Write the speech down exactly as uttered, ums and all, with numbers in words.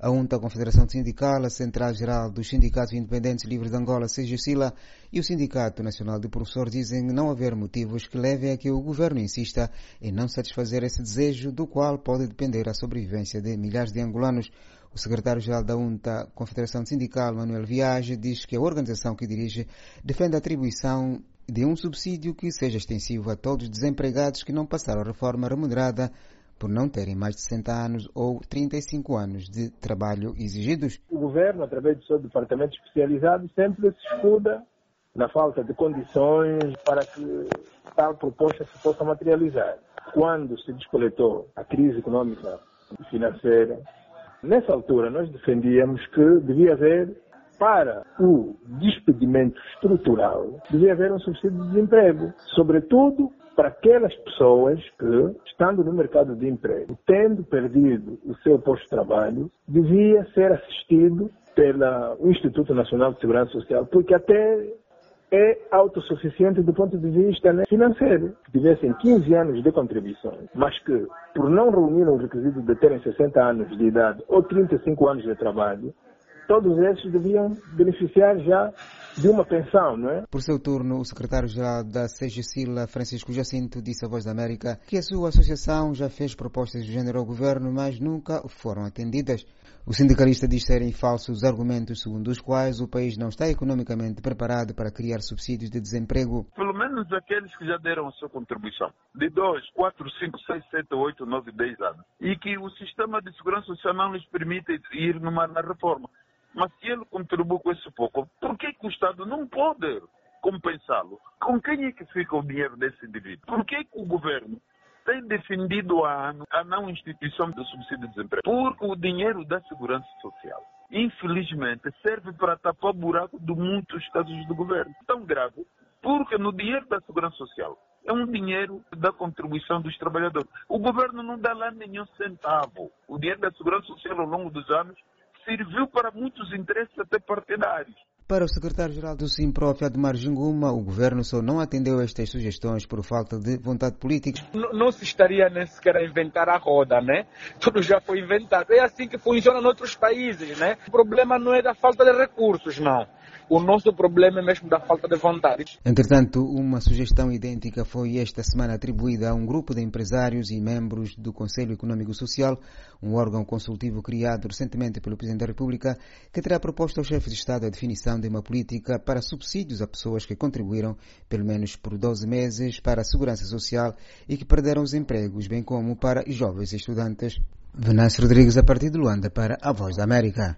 A U N T A, a Confederação Sindical, a Central-Geral dos Sindicatos Independentes Livres de Angola, SEGESILA, e o Sindicato Nacional de Professores dizem não haver motivos que levem a que o governo insista em não satisfazer esse desejo, do qual pode depender a sobrevivência de milhares de angolanos. O secretário-geral da U N T A, Confederação Sindical, Manuel Viage, diz que a organização que dirige defende a atribuição de um subsídio que seja extensivo a todos os desempregados que não passaram a reforma remunerada por não terem mais de sessenta anos ou trinta e cinco anos de trabalho exigidos. O governo, através do seu departamento especializado, sempre se escuda na falta de condições para que tal proposta se possa materializar. Quando se descoletou a crise econômica e financeira, nessa altura nós defendíamos que devia haver, para o despedimento estrutural, devia haver um subsídio de desemprego, sobretudo para aquelas pessoas que, estando no mercado de emprego, tendo perdido o seu posto de trabalho, devia ser assistido pelo Instituto Nacional de Segurança Social, porque até é autossuficiente do ponto de vista, né, financeiro, que tivessem quinze anos de contribuições, mas que, por não reunir o requisito de terem sessenta anos de idade ou trinta e cinco anos de trabalho, todos esses deviam beneficiar já de uma pensão, não é? Por seu turno, o secretário-geral da SEGESILA, Francisco Jacinto, disse à Voz da América que a sua associação já fez propostas do género ao governo, mas nunca foram atendidas. O sindicalista diz serem falsos argumentos segundo os quais o país não está economicamente preparado para criar subsídios de desemprego. Pelo menos aqueles que já deram a sua contribuição, de dois, quatro, cinco, seis, sete, oito, nove, dez anos, e que o sistema de segurança social não lhes permite ir numa na reforma. Mas se ele contribui com esse pouco, por que, que o Estado não pode compensá-lo? Com quem é que fica o dinheiro desse indivíduo? Por que, que o governo tem defendido há anos a não instituição do subsídio de desemprego? Porque o dinheiro da segurança social, infelizmente, serve para tapar o buraco de muitos estados do governo. Tão grave, porque no dinheiro da segurança social é um dinheiro da contribuição dos trabalhadores. O governo não dá lá nenhum centavo. O dinheiro da segurança social, ao longo dos anos, serviu para muitos interesses até partidários. Para o secretário-geral do SIMPROF, Admar Jinguma, o governo só não atendeu estas sugestões por falta de vontade política. Não, não se estaria nem sequer a inventar a roda, né? Tudo já foi inventado. É assim que funciona em outros países, né? O problema não é da falta de recursos, não. O nosso problema é mesmo da falta de vontade. Entretanto, uma sugestão idêntica foi esta semana atribuída a um grupo de empresários e membros do Conselho Econômico e Social, um órgão consultivo criado recentemente pelo Presidente da República, que terá proposto ao chefe de Estado a definição de uma política para subsídios a pessoas que contribuíram pelo menos por doze meses para a Segurança Social e que perderam os empregos, bem como para jovens estudantes. Venâncio Rodrigues, a partir de Luanda, para a Voz da América.